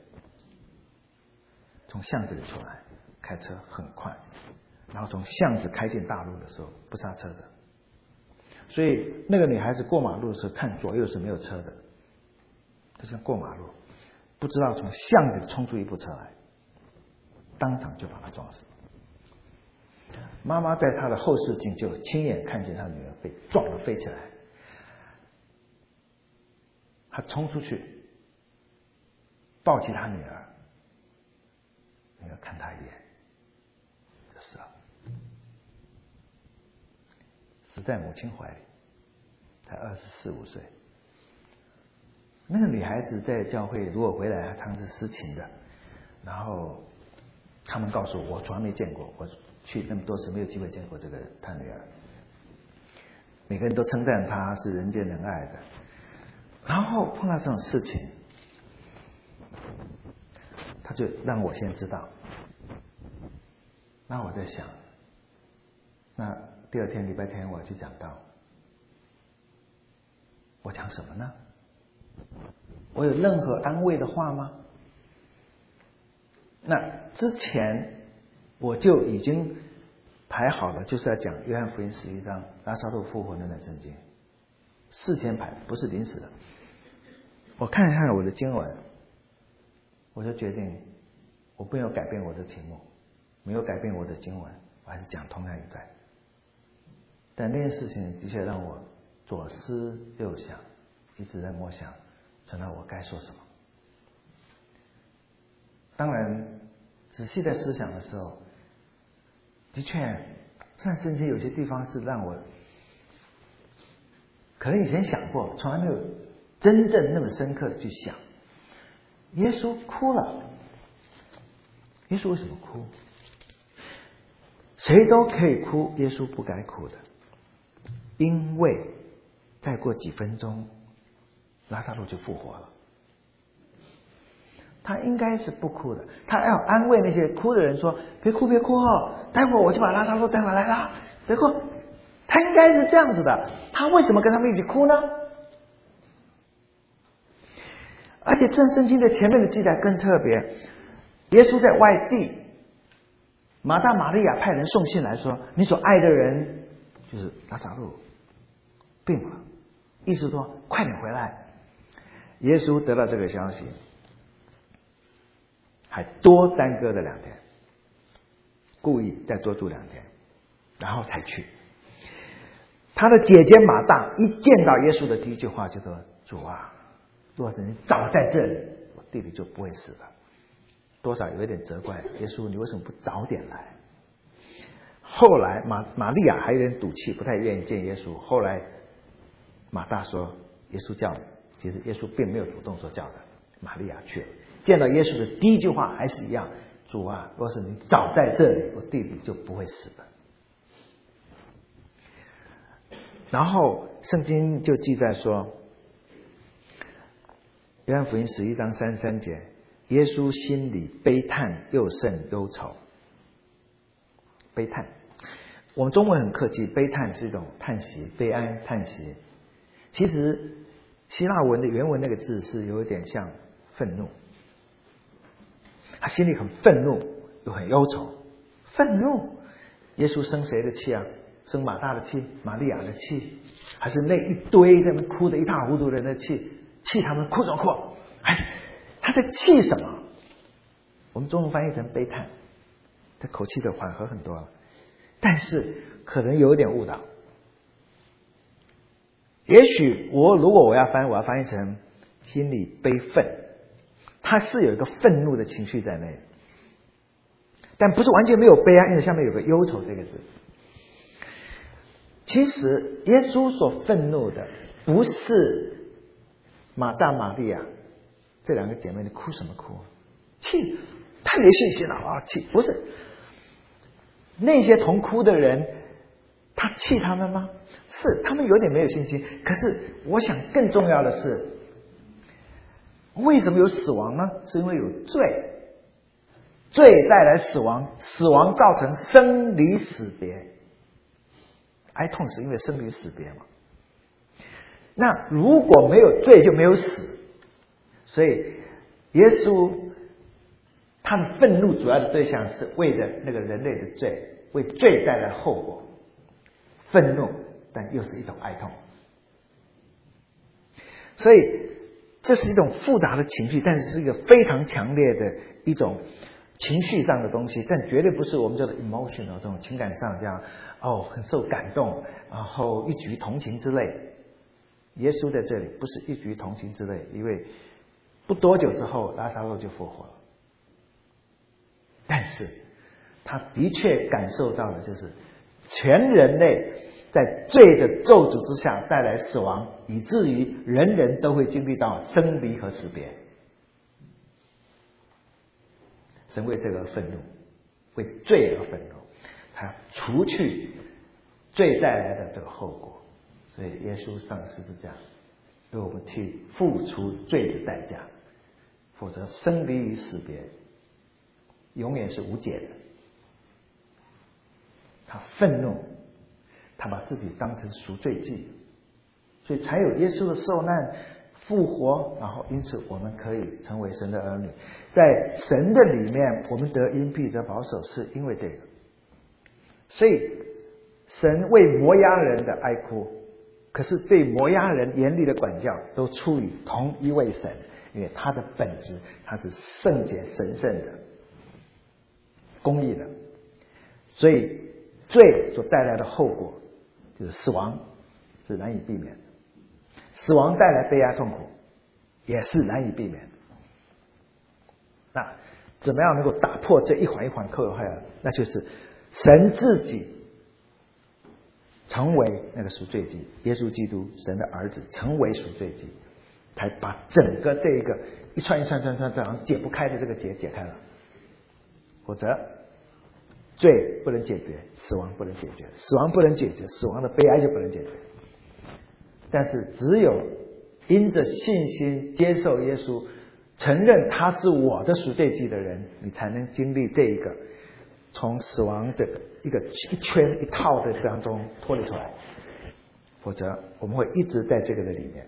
从巷子里出来，开车很快，然后从巷子开进大路的时候不刹车的，所以那个女孩子过马路的时候看左右是没有车的，她想过马路，不知道从巷子里冲出一部车来，当场就把她撞死。妈妈在她的后视镜就亲眼看见她女儿被撞得飞起来，她冲出去抱起她女儿，女儿看她一眼就死了，死在母亲怀里，才二十四五岁。那个女孩子在教会如果回来，她是私情的，然后他们告诉我，我从来没见过，我去那么多次没有机会见过这个她女儿。每个人都称赞她是人见人爱的，然后碰到这种事情，他就让我先知道。那我在想，那第二天礼拜天我要去讲道，我讲什么呢？我有任何安慰的话吗？那之前我就已经排好了，就是要讲约翰福音十一章拉撒路复活那段圣经，事前排，不是临时的。我看一看我的经文，我就决定我不要改变我的题目，没有改变我的经文，我还是讲同样一段。但那件事情的确让我左思右想，一直在默想，成了我该说什么。当然仔细在思想的时候，的确这段圣经有些地方是让我可能以前想过，从来没有真正那么深刻的去想。耶稣哭了，耶稣为什么哭？谁都可以哭，耶稣不该哭的，因为再过几分钟拉撒路就复活了。他应该是不哭的，他要安慰那些哭的人说，别哭别哭哦，待会儿我就把拉撒路带回来了，别哭。他应该是这样子的，他为什么跟他们一起哭呢？而且这圣经的前面的记载更特别，耶稣在外地，马大马利亚派人送信来说，你所爱的人就是拉撒路病了，意思说快点回来。耶稣得到这个消息，还多耽搁了两天，故意再多住两天，然后才去。他的姐姐马大一见到耶稣的第一句话就说，主啊，若是你早在这里，我弟弟就不会死了。多少有一点责怪耶稣，你为什么不早点来？后来马玛利亚还有点赌气，不太愿意见耶稣。后来马大说，耶稣叫你，其实耶稣并没有主动说叫的，玛利亚去了。见到耶稣的第一句话还是一样，主啊，若是你早在这里，我弟弟就不会死了。然后圣经就记载说，约翰福音十一章三十三节，耶稣心里悲叹又甚忧愁。悲叹，我们中文很客气，悲叹是一种叹息，悲哀叹息。其实希腊文的原文那个字是有一点像愤怒，他心里很愤怒又很忧愁。愤怒，耶稣生谁的气啊？生马大的气，玛利亚的气，还是那一堆他们哭得一塌糊涂的人的气？气他们哭什么哭？还是他在气什么？我们中文翻译成悲叹，这口气的缓和很多了，但是可能有点误导。也许我如果我要翻，我要翻译成心里悲愤，他是有一个愤怒的情绪在内。 但不是完全没有悲哀，因为下面有个忧愁这个字。其实耶稣所愤怒的不是马大玛利亚这两个姐妹，你哭什么哭？气，太没信心了啊！气，不是那些同哭的人，他气他们吗？是，他们有点没有信心。可是我想更重要的是，为什么有死亡呢？是因为有罪，罪带来死亡，死亡造成生离死别。哀痛是因为生离死别嘛。那如果没有罪就没有死，所以耶稣他的愤怒主要的对象是为了那个人类的罪，为罪带来后果。愤怒，但又是一种哀痛。所以这是一种复杂的情绪，但是是一个非常强烈的一种情绪上的东西，但绝对不是我们叫做 emotional 这种情感上这样哦很受感动，然后一举同情之类。耶稣在这里不是一举同情之类，因为不多久之后拉撒路就复活了，但是他的确感受到的就是全人类在罪的咒诅之下带来死亡，以至于人人都会经历到生离和死别。神为这个而愤怒，为罪而愤怒，他除去罪带来的这个后果。所以耶稣上十字架为我们去付出罪的代价，否则生离与死别永远是无解的。他愤怒，他把自己当成赎罪祭，所以才有耶稣的受难复活，然后因此我们可以成为神的儿女。在神的里面我们得荫庇得保守，是因为这个。所以神为摩押人的哀哭，可是对摩押人严厉的管教都出于同一位神，因为他的本质他是圣洁神圣的公义的，所以罪所带来的后果就是死亡，是难以避免的。死亡带来悲哀痛苦也是难以避免的。那怎么样能够打破这一环一环扣下来？那就是神自己成为那个赎罪祭，耶稣基督神的儿子成为赎罪祭，才把整个这一个一串一串串串这样解不开的这个结解开了。否则罪不能解决，死亡不能解决，死亡不能解决，死亡的悲哀就不能解决。但是只有因着信心接受耶稣，承认他是我的赎罪祭的人，你才能经历这一个从死亡的一个一圈一套的当中脱离出来，否则我们会一直在这个的里面。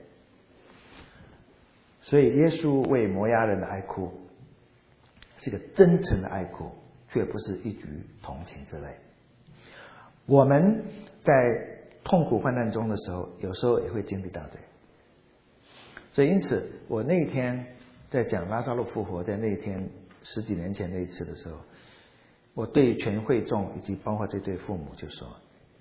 所以耶稣为摩押人的哀哭是一个真诚的哀哭，却不是一举同情之类。我们在痛苦患难中的时候，有时候也会经历到这个。所以因此我那一天在讲拉撒路复活，在那一天十几年前那一次的时候，我对全会众以及包括这对父母就说，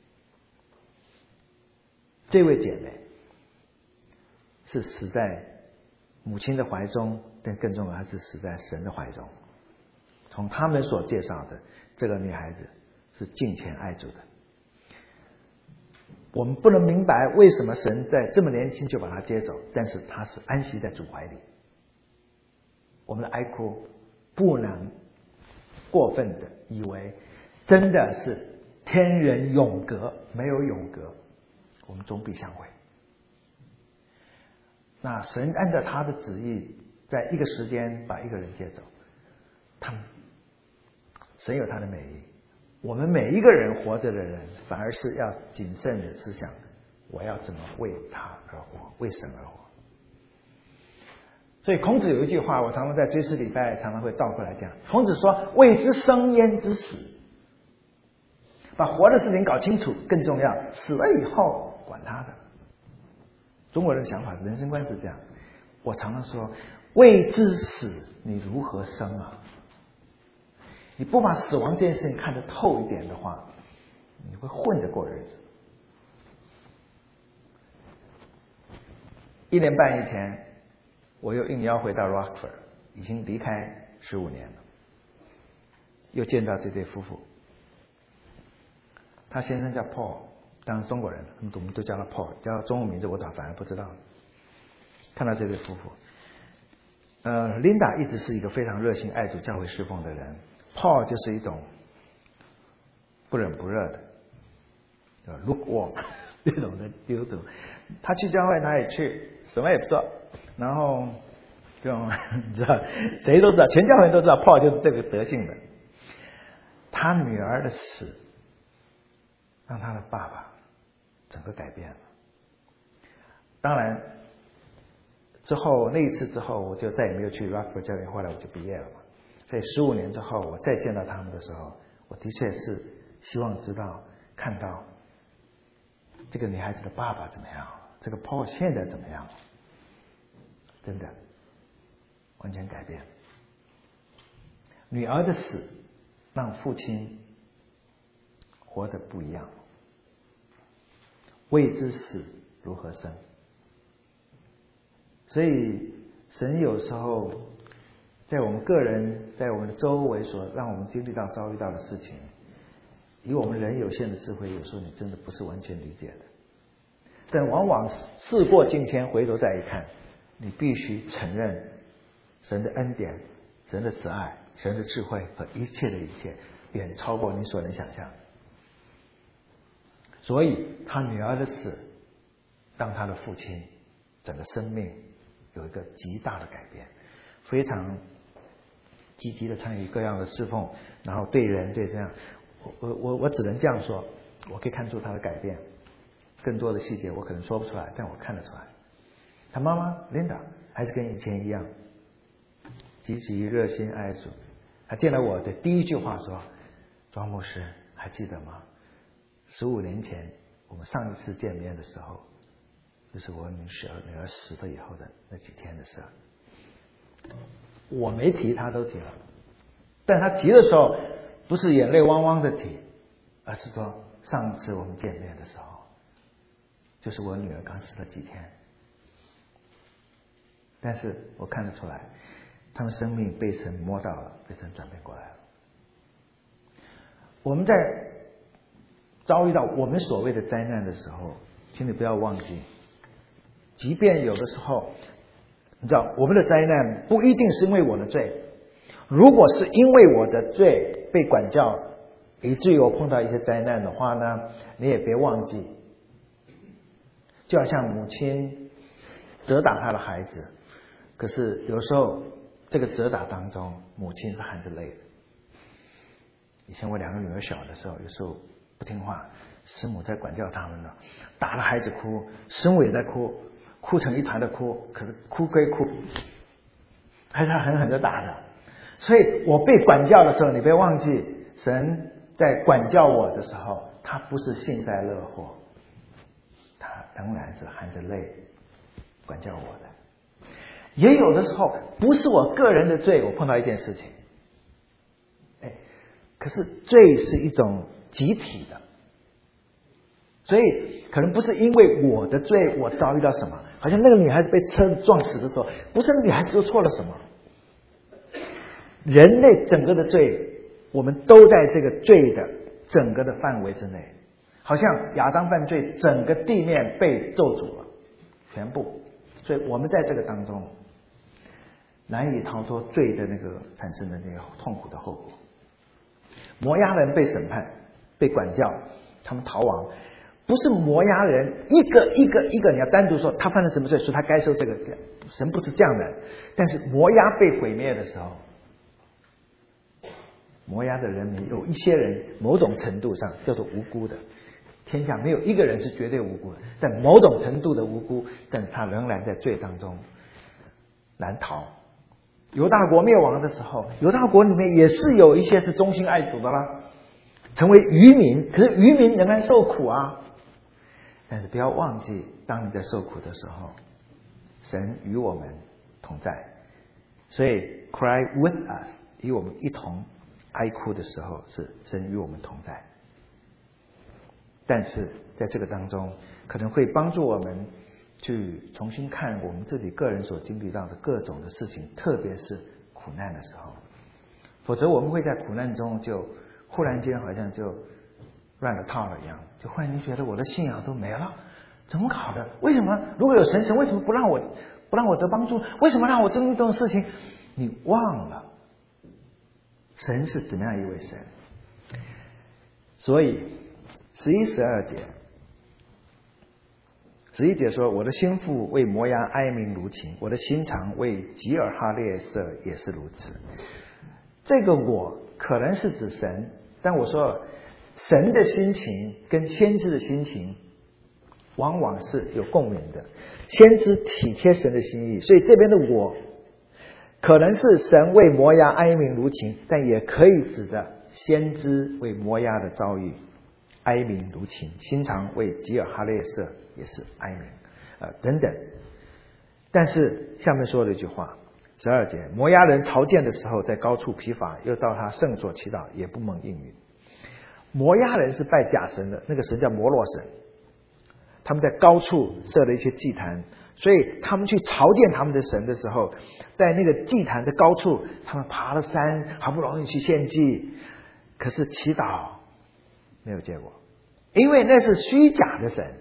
这位姐妹是死在母亲的怀中，但更重要还是死在神的怀中。从他们所介绍的，这个女孩子是敬虔爱主的。我们不能明白为什么神在这么年轻就把她接走，但是她是安息在主怀里。我们的哀哭不能过分的以为真的是天人永隔，没有永隔，我们终必相会。那神按照他的旨意，在一个时间把一个人接走，他们神有他的美意。我们每一个人活着的人，反而是要谨慎的思想，我要怎么为他而活，为神而活。所以孔子有一句话，我常常在追思礼拜常常会倒过来讲。孔子说：“未知生焉知死。”把活的事情搞清楚更重要，死了以后管他的。中国人的想法，人生观是这样。我常常说，未知死，你如何生啊？你不把死亡这件事情看得透一点的话，你会混着过日子。一年半以前，我又应邀回到 Rockford， 已经离开十五年了。 又见到这对夫妇。他先生叫 Paul， 当然中国人，我们都叫他 Paul， 叫中文名字我倒反而不知道。看到这对夫妇，呃 ，Linda 一直是一个非常热心爱主教会侍奉的人 ，Paul 就是一种不冷不热的 ，lukewarm 这种的丢丢。他去教会哪里去，什么也不做，然后就你知道，谁都知道，全教会都知道 Paul 就是这个德性的。他女儿的死，让他的爸爸整个改变了。当然，之后那一次之后，我就再也没有去 Rockford 教会，后来我就毕业了嘛。所以十五年之后，我再见到他们的时候，我的确是希望知道、看到这个女孩子的爸爸怎么样，这个 Paul 现在怎么样，真的完全改变。女儿的死让父亲活得不一样。未知死如何生？所以神有时候在我们个人，在我们的周围所让我们经历到、遭遇到的事情，以我们人有限的智慧，有时候你真的不是完全理解的。但往往事过境迁，回头再一看，你必须承认神的恩典、神的慈爱、神的智慧和一切的一切，远超过你所能想象。所以他女儿的死让他的父亲整个生命有一个极大的改变，非常积极的参与各样的侍奉，然后对人对这样，我我我只能这样说，我可以看出他的改变。更多的细节我可能说不出来，但我看得出来。他妈妈 Linda 还是跟以前一样，积极热心爱主。他见了我的第一句话说：“庄牧师，还记得吗？十五年前我们上一次见面的时候，就是我女儿女儿死了以后的那几天的事。”我没提，他都提了。但他提的时候，不是眼泪汪汪的提，而是说上次我们见面的时候，就是我女儿刚死了几天。但是我看得出来，他们生命被神摸到了，被神转变过来了。我们在遭遇到我们所谓的灾难的时候，请你不要忘记，即便有的时候，你知道我们的灾难不一定是因为我的罪，如果是因为我的罪被管教，以至于我碰到一些灾难的话呢，你也别忘记，就好像母亲责打她的孩子，可是有时候这个责打当中，母亲是含着泪的。以前我两个女儿小的时候，有时候不听话，师母在管教他们了，打了孩子哭，师母也在哭，哭成一团的哭，可是哭归哭，还是狠狠的打的。所以我被管教的时候，你别忘记，神在管教我的时候，他不是幸灾乐祸，他仍然是含着泪管教我的。也有的时候不是我个人的罪，我碰到一件事情，哎，可是罪是一种集体的，所以可能不是因为我的罪我遭遇到什么，好像那个女孩子被车撞死的时候，不是那女孩子做错了什么，人类整个的罪，我们都在这个罪的整个的范围之内，好像亚当犯罪，整个地面被咒诅了，全部，所以我们在这个当中难以逃脱罪的那个产生的那个痛苦的后果。摩押人被审判，被管教，他们逃亡，不是摩押人一个一个一个你要单独说他犯了什么罪，所以他该受这个，神不是这样的。但是摩押被毁灭的时候，摩押的人民有一些人某种程度上叫做无辜的，天下没有一个人是绝对无辜的，但某种程度的无辜，但他仍然在罪当中难逃。犹大国灭亡的时候，犹大国里面也是有一些是忠心爱主的啦，成为渔民，可是渔民仍然受苦啊。但是不要忘记，当你在受苦的时候，神与我们同在，所以 cry with us， 与我们一同哀哭的时候，是神与我们同在。但是在这个当中，可能会帮助我们去重新看我们自己个人所经历到的各种的事情，特别是苦难的时候， 否则我们会在苦难中就忽然间好像就乱了套了一样，就忽然间觉得我的信仰都没了，怎么搞的？为什么如果有神，神为什么不让我不让我得帮助？为什么让我经历这种事情？你忘了神是怎么样一位神。所以十一十二节，十一节说，我的心腹为摩押哀鸣如琴，我的心肠为吉尔哈列色也是如此。这个我可能是指神，但我说神的心情跟先知的心情往往是有共鸣的。先知体贴神的心意，所以这边的我可能是神为摩押哀鸣如琴，但也可以指着先知为摩押的遭遇哀鸣如琴，心肠为吉尔哈列色也是哀鸣，呃等等。但是下面说了一句话，十二节，摩押人朝见的时候，在高处疲乏，又到他圣所祈祷，也不蒙应允。摩押人是拜假神的，那个神叫摩洛神，他们在高处设了一些祭坛，所以他们去朝见他们的神的时候，在那个祭坛的高处，他们爬了山，好不容易去献祭，可是祈祷没有结果，因为那是虚假的神。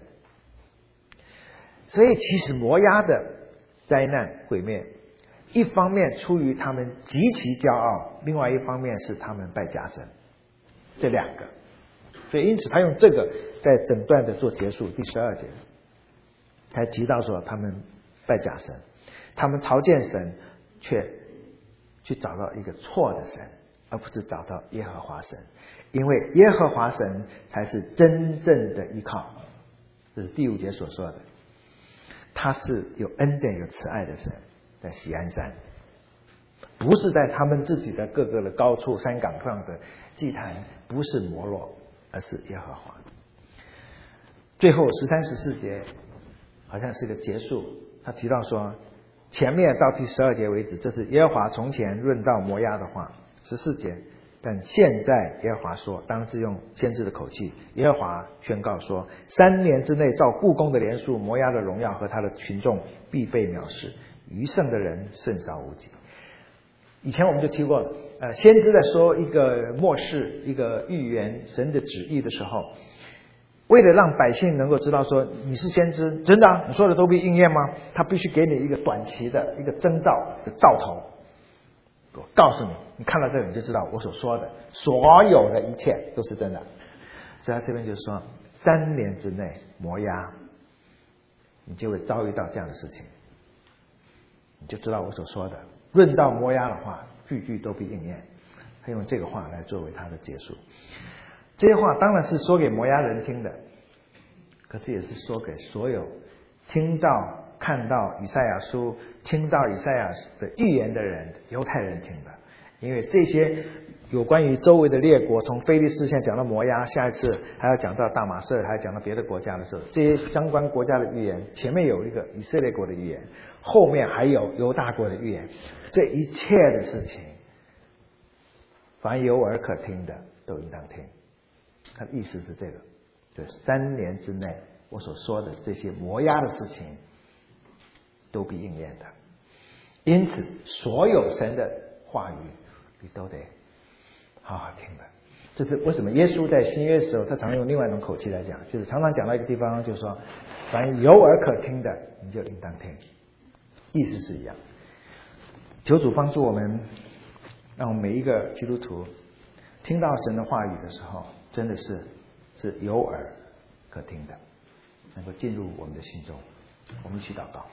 所以其实摩押的灾难毁灭，一方面出于他们极其骄傲，另外一方面是他们拜假神，这两个。所以因此他用这个在整段的做结束，第十二节才提到说他们拜假神，他们朝见神却去找到一个错的神，而不是找到耶和华神，因为耶和华神才是真正的依靠。这是第五节所说的，他是有恩典有慈爱的神，在锡安山，不是在他们自己的各个的高处山岗上的祭坛，不是摩洛，而是耶和华。最后十三十四节好像是个结束，他提到说前面到第十二节为止，这是耶和华从前论到摩押的话。十四节，但现在耶和华说，当自用先知的口气，耶和华宣告说，三年之内照故宫的连数，摩押的荣耀和他的群众必被藐视，余剩的人甚少无几。以前我们就提过了，呃，先知在说一个末世一个预言神的旨意的时候，为了让百姓能够知道说你是先知，真的、啊、你说的都必应验吗？他必须给你一个短期的一个征兆的兆头，我告诉你，你看到这个你就知道我所说的所有的一切都是真的。所以他这边就说三年之内摩押你就会遭遇到这样的事情，你就知道我所说的论到摩押的话句句都必应验。他用这个话来作为他的结束。这些话当然是说给摩押人听的，可是也是说给所有听到看到以赛亚书听到以赛亚的预言的人，犹太人听的。因为这些有关于周围的列国，从非利士现在讲到摩押，下一次还要讲到大马色，还要讲到别的国家的时候，这些相关国家的预言，前面有一个以色列国的预言，后面还有犹大国的预言。这一切的事情，凡有耳可听的都应当听。他的意思是这个，就三年之内我所说的这些摩押的事情都必应验的。因此所有神的话语你都得好好听的。这是为什么耶稣在新约的时候他常用另外一种口气来讲，就是常常讲到一个地方就是说凡有耳可听的你就应当听，意思是一样。求主帮助我们，让我们每一个基督徒听到神的话语的时候真的是是有耳可听的，能够进入我们的心中。我们一起祷告。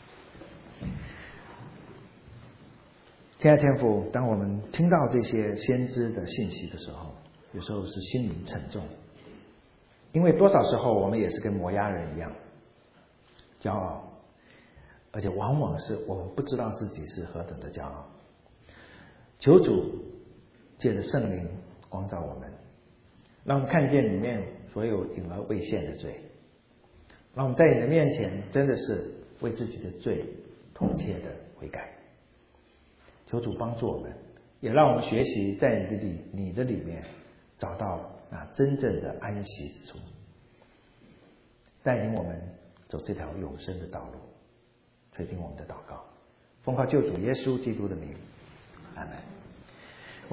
天爱天父，当我们听到这些先知的信息的时候，有时候是心灵沉重，因为多少时候我们也是跟摩押人一样骄傲，而且往往是我们不知道自己是何等的骄傲。求主借着圣灵光照我们，让我们看见里面所有隐而未现的罪，让我们在你的面前真的是为自己的罪痛切的悔改。求主帮助我们，也让我们学习在你的里你的里面找到那真正的安息之处，带领我们走这条永生的道路。垂听我们的祷告，奉靠救主耶稣基督的名，阿们。